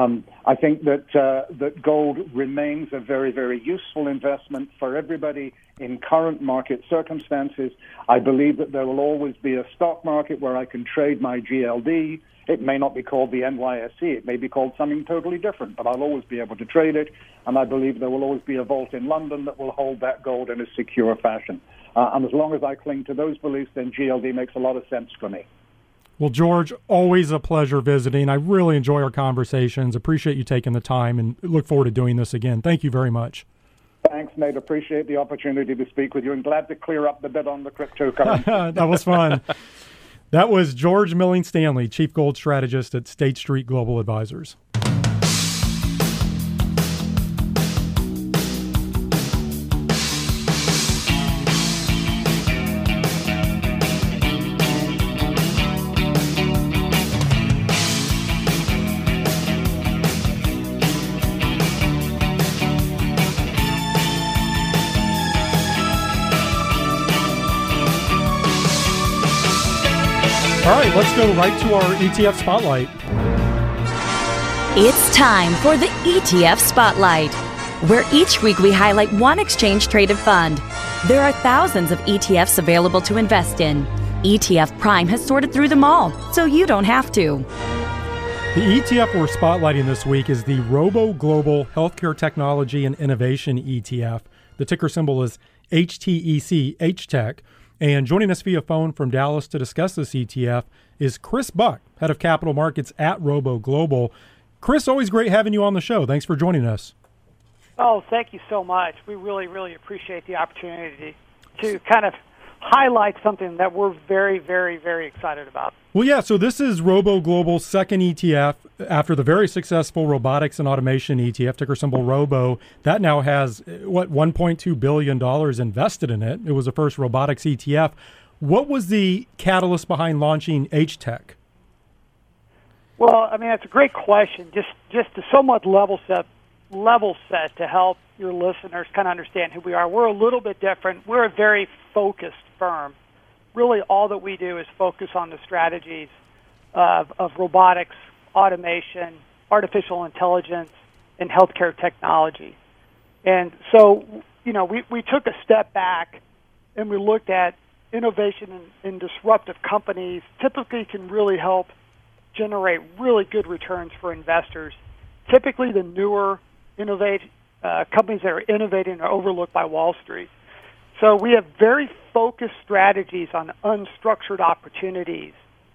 I think that gold remains a very, very useful investment for everybody in current market circumstances. I believe that there will always be a stock market where I can trade my GLD. It may not be called the NYSE. It may be called something totally different, but I'll always be able to trade it. And I believe there will always be a vault in London that will hold that gold in a secure fashion. And as long as I cling to those beliefs, then GLD makes a lot of sense for me. Well, George, always a pleasure visiting. I really enjoy our conversations. Appreciate you taking the time and look forward to doing this again. Thank you very much. Thanks, Nate. Appreciate the opportunity to speak with you and glad to clear up the bit on the cryptocurrency. That was fun. That was George Milling Stanley, Chief Gold Strategist at State Street Global Advisors. All right, let's go right to our ETF Spotlight. It's time for the ETF Spotlight, where each week we highlight one exchange-traded fund. There are thousands of ETFs available to invest in. ETF Prime has sorted through them all, so you don't have to. The ETF we're spotlighting this week is the Robo Global Healthcare Technology and Innovation ETF. The ticker symbol is HTEC, HTech. And joining us via phone from Dallas to discuss this ETF is Chris Buck, head of capital markets at Robo Global. Chris, always great having you on the show. Thanks for joining us. Oh, thank you so much. We really, really appreciate the opportunity to kind of highlight something that we're very, very, very excited about. Well, yeah, so this is Robo Global's second ETF after the very successful robotics and automation ETF, ticker symbol Robo. That now has, $1.2 billion invested in it. It was the first robotics ETF. What was the catalyst behind launching HTech? Well, I mean, that's a great question. Just to somewhat level set to help your listeners kind of understand who we are. We're a little bit different. We're a very focused firm. Really, all that we do is focus on the strategies of robotics, automation, artificial intelligence, and healthcare technology. And so, we took a step back and we looked at innovation and disruptive companies typically can really help generate really good returns for investors. Typically, the newer companies that are innovating are overlooked by Wall Street. So we have very focused strategies on unstructured opportunities,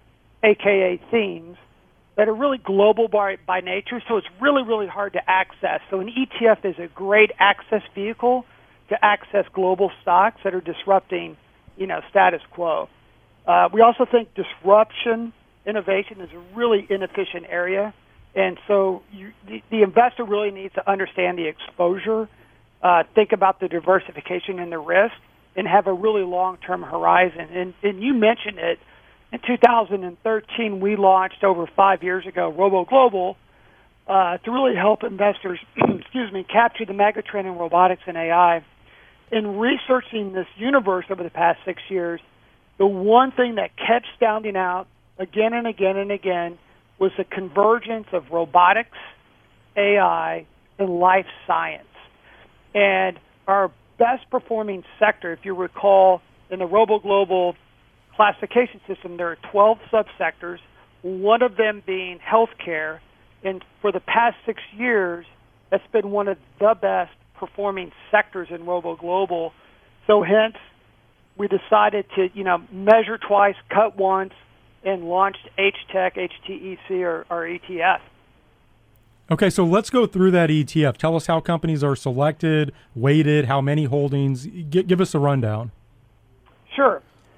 aka themes, that are really global by nature, so it's really, really hard to access. So an ETF is a great access vehicle to access global stocks that are disrupting, status quo. We also think disruption, innovation is a really inefficient area, and so the investor really needs to understand the exposure, think about the diversification and the risk, and have a really long-term horizon. And you mentioned it. In 2013, we launched over 5 years ago Robo Global to really help investors, capture the megatrend in robotics and AI. In researching this universe over the past 6 years, the one thing that kept standing out again and again and again was the convergence of robotics, AI, and life science. And our best performing sector, if you recall, in the Robo Global classification system, there are 12 subsectors, one of them being healthcare. And for the past 6 years, that's been one of the best performing sectors in Robo Global. So hence, we decided to, measure twice, cut once, and launched HTEC, HTEC, or ETF. Okay, so let's go through that ETF. Tell us how companies are selected, weighted, how many holdings. Give us a rundown. Sure.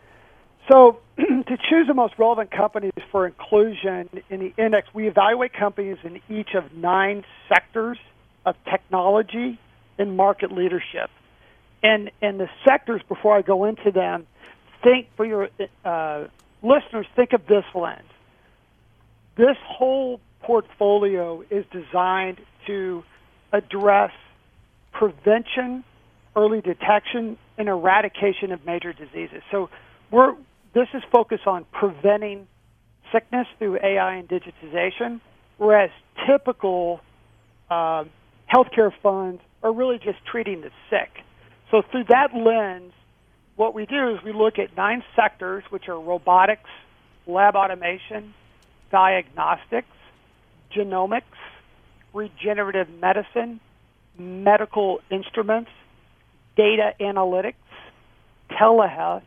So to choose the most relevant companies for inclusion in the index, we evaluate companies in each of 9 sectors of technology and market leadership. And the sectors, before I go into them, think for your listeners, think of this lens. This whole portfolio is designed to address prevention, early detection, and eradication of major diseases. So this is focused on preventing sickness through AI and digitization, whereas typical healthcare funds are really just treating the sick. So through that lens, what we do is we look at 9 sectors, which are robotics, lab automation, diagnostics, genomics, regenerative medicine, medical instruments, data analytics, telehealth,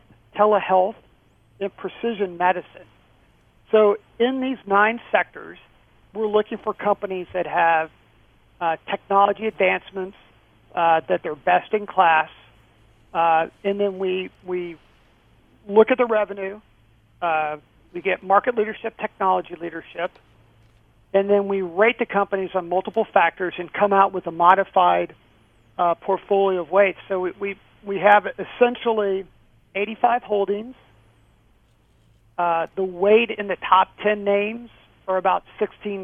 and precision medicine. So in these 9 sectors, we're looking for companies that have technology advancements, that they're best in class, and then we look at the revenue, we get market leadership, technology leadership, and then we rate the companies on multiple factors and come out with a modified portfolio of weights. So we have essentially 85 holdings. The weight in the top 10 names are about 16%.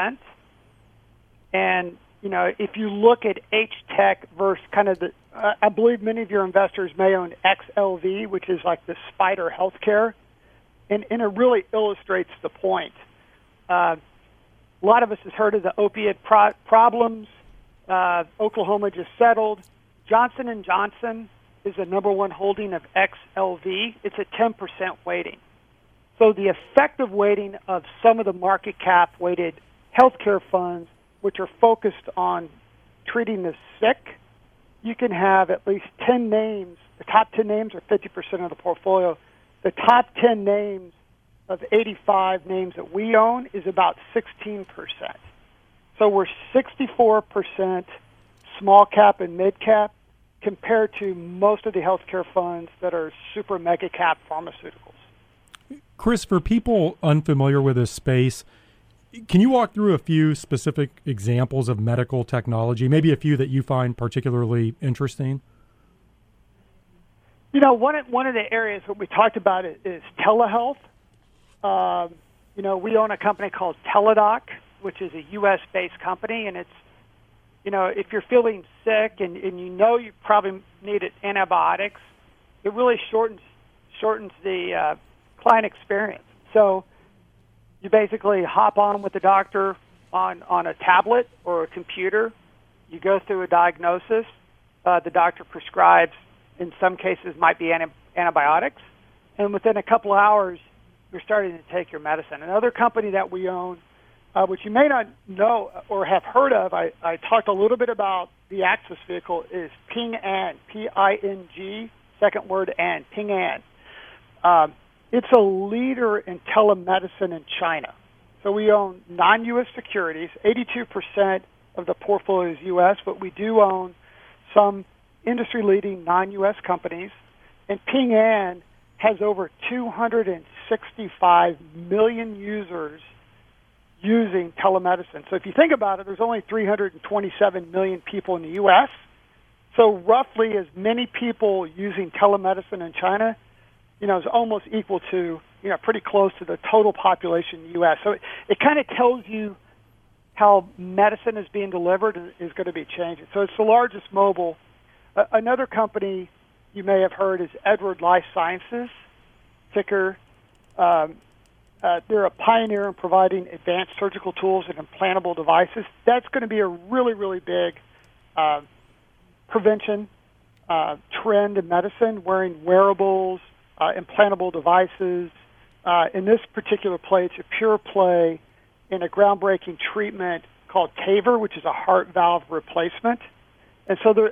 And, if you look at HTEC versus kind of I believe many of your investors may own XLV, which is like the spider healthcare, and it really illustrates the point. A lot of us has heard of the opiate problems. Oklahoma just settled. Johnson & Johnson is the number 1 holding of XLV. It's a 10% weighting. So the effective weighting of some of the market cap weighted healthcare funds, which are focused on treating the sick, you can have at least 10 names. The top 10 names are 50% of the portfolio. The top 10 names of 85 names that we own is about 16%. So we're 64% small cap and mid cap compared to most of the healthcare funds that are super mega cap pharmaceuticals. Chris, for people unfamiliar with this space, can you walk through a few specific examples of medical technology, maybe a few that you find particularly interesting? One of the areas that we talked about is telehealth. We own a company called Teladoc, which is a U.S.-based company, and it's, if you're feeling sick and you probably needed antibiotics, it really shortens the client experience. So you basically hop on with the doctor on a tablet or a computer. You go through a diagnosis. The doctor prescribes, in some cases, might be antibiotics. And within a couple of hours, you're starting to take your medicine. Another company that we own, which you may not know or have heard of, I talked a little bit about the Axis vehicle, is Ping An, P-I-N-G, second word An, Ping An. It's a leader in telemedicine in China. So we own non-U.S. securities. 82% of the portfolio is U.S., but we do own some industry-leading non-U.S. companies. And Ping An has over 265 million users using telemedicine. So if you think about it, there's only 327 million people in the U.S., so roughly as many people using telemedicine in China, is almost equal to, pretty close to the total population in the U.S. So it kind of tells you how medicine is being delivered and is going to be changing. So it's the largest mobile. Another company you may have heard is Edward Life Sciences, ticker. They're a pioneer in providing advanced surgical tools and implantable devices. That's going to be a really, really big prevention trend in medicine, wearing wearables, implantable devices. In this particular play, it's a pure play in a groundbreaking treatment called TAVR, which is a heart valve replacement. And so, there's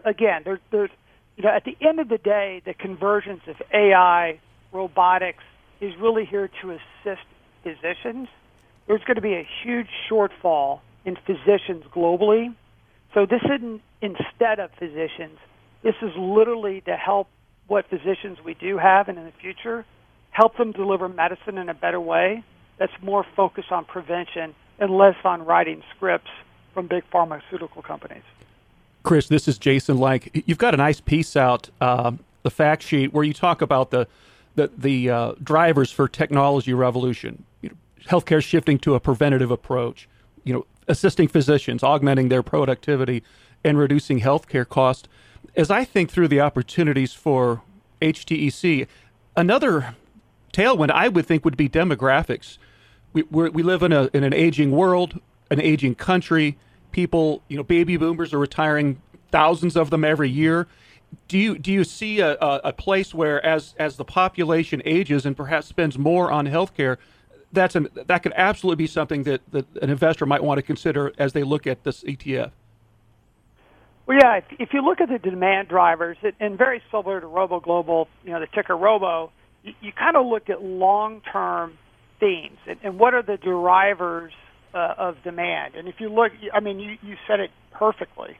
at the end of the day, the convergence of AI, robotics, is really here to assist physicians. There's going to be a huge shortfall in physicians globally. So this isn't instead of physicians. This is literally to help what physicians we do have and in the future, help them deliver medicine in a better way that's more focused on prevention and less on writing scripts from big pharmaceutical companies. Chris, this is Jason Lank. You've got a nice piece out, the fact sheet, where you talk about the drivers for technology revolution. Healthcare shifting to a preventative approach. Assisting physicians, augmenting their productivity, and reducing healthcare costs. As I think through the opportunities for HTEC, another tailwind I would think would be demographics. We live in an aging world, an aging country. People, baby boomers are retiring, thousands of them every year. Do you see a place where as the population ages and perhaps spends more on healthcare, that could absolutely be something that an investor might want to consider as they look at this ETF? Well, yeah, if you look at the demand drivers, and very similar to Robo Global, the ticker Robo, you kind of look at long-term themes and what are the drivers of demand. And if you look, you said it perfectly.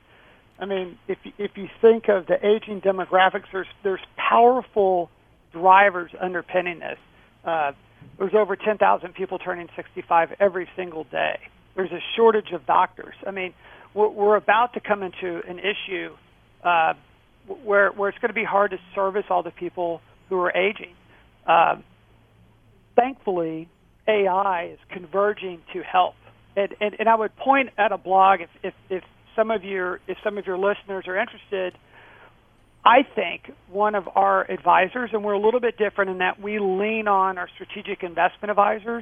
If you think of the aging demographics, there's powerful drivers underpinning this. There's over 10,000 people turning 65 every single day. There's a shortage of doctors. We're about to come into an issue where it's going to be hard to service all the people who are aging. Thankfully, AI is converging to help. And I would point at a blog if some of your listeners are interested. I think one of our advisors, and we're a little bit different in that we lean on our strategic investment advisors.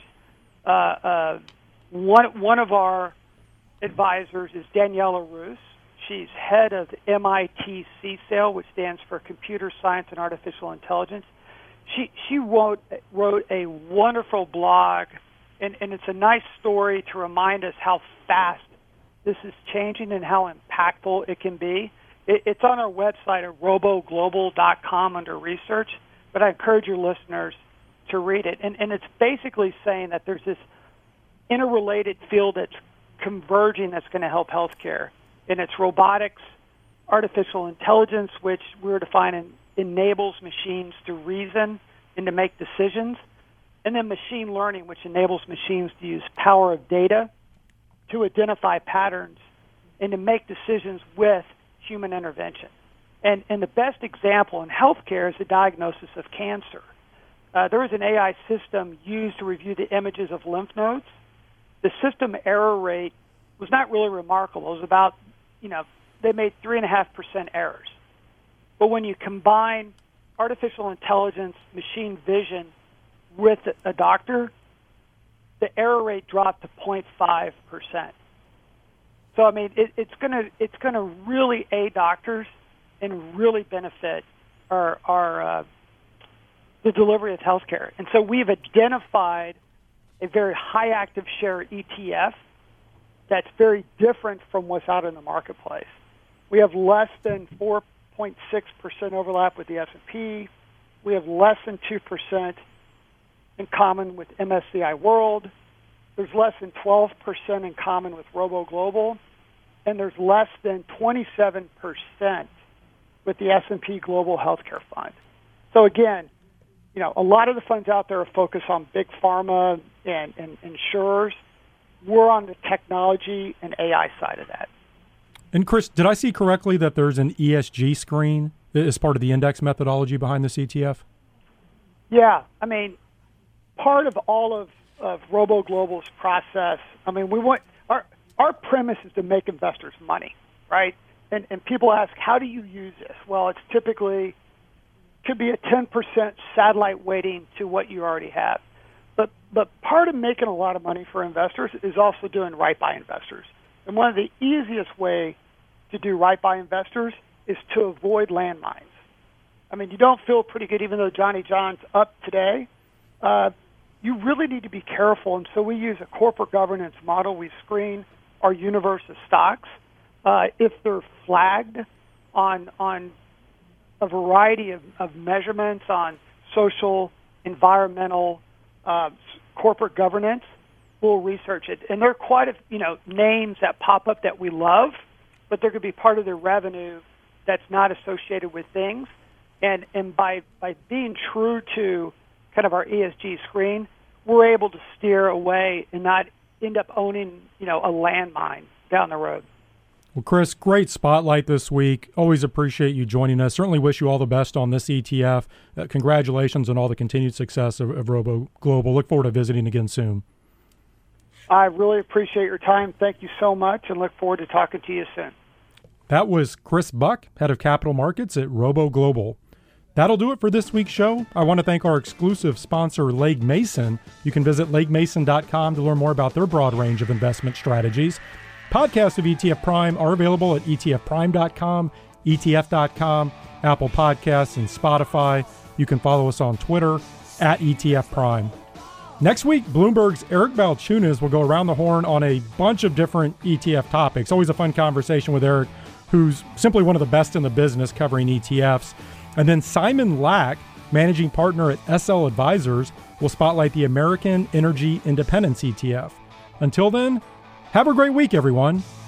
One of our advisors is Daniela Roos. She's head of MIT CSAIL, which stands for Computer Science and Artificial Intelligence. She wrote a wonderful blog, and it's a nice story to remind us how fast this is changing and how impactful it can be. It's on our website at roboglobal.com under research, but I encourage your listeners to read it. And it's basically saying that there's this interrelated field that's converging that's going to help healthcare. And it's robotics, artificial intelligence, which we're defining enables machines to reason and to make decisions, and then machine learning, which enables machines to use power of data to identify patterns and to make decisions with human intervention. And the best example in healthcare is the diagnosis of cancer. There was an AI system used to review the images of lymph nodes. The system error rate was not really remarkable. It was about, they made 3.5% errors. But when you combine artificial intelligence, machine vision with a doctor, the error rate dropped to 0.5%. So it's going to really aid doctors and really benefit our the delivery of healthcare. And so we've identified a very high active share ETF that's very different from what's out in the marketplace. We have less than 4.6% overlap with the S&P. We have less than 2% in common with MSCI World. There's less than 12% in common with Robo Global, and there's less than 27% with the S&P Global Healthcare Fund. So again, a lot of the funds out there are focused on big pharma and insurers. We're on the technology and AI side of that. And Chris, did I see correctly that there's an ESG screen as part of the index methodology behind this ETF? Yeah, I mean, part of all of Robo Global's process, I mean, we want our premise is to make investors money, right? And people ask, how do you use this? Well, it's typically could be a 10% satellite weighting to what you already have. But part of making a lot of money for investors is also doing right by investors. And one of the easiest way to do right by investors is to avoid landmines. I mean, you don't feel pretty good even though Johnny John's up today. You really need to be careful. And so we use a corporate governance model. We screen our universe of stocks. If they're flagged on a variety of measurements on social, environmental, corporate governance, we'll research it. And there are quite a names that pop up that we love, but there could be part of their revenue that's not associated with things. And by being true to kind of our ESG screen, we're able to steer away and not end up owning a landmine down the road. Well, Chris, great spotlight this week. Always appreciate you joining us. Certainly wish you all the best on this ETF. Congratulations on all the continued success of Robo Global. Look forward to visiting again soon. I really appreciate your time. Thank you so much, and look forward to talking to you soon. That was Chris Buck, head of capital markets at Robo Global. That'll do it for this week's show. I want to thank our exclusive sponsor, Legg Mason. You can visit leggmason.com to learn more about their broad range of investment strategies. Podcasts of ETF Prime are available at etfprime.com, etf.com, Apple Podcasts, and Spotify. You can follow us on Twitter at ETF Prime. Next week, Bloomberg's Eric Balchunas will go around the horn on a bunch of different ETF topics. Always a fun conversation with Eric, who's simply one of the best in the business covering ETFs. And then Simon Lack, managing partner at SL Advisors, will spotlight the American Energy Independence ETF. Until then, have a great week, everyone.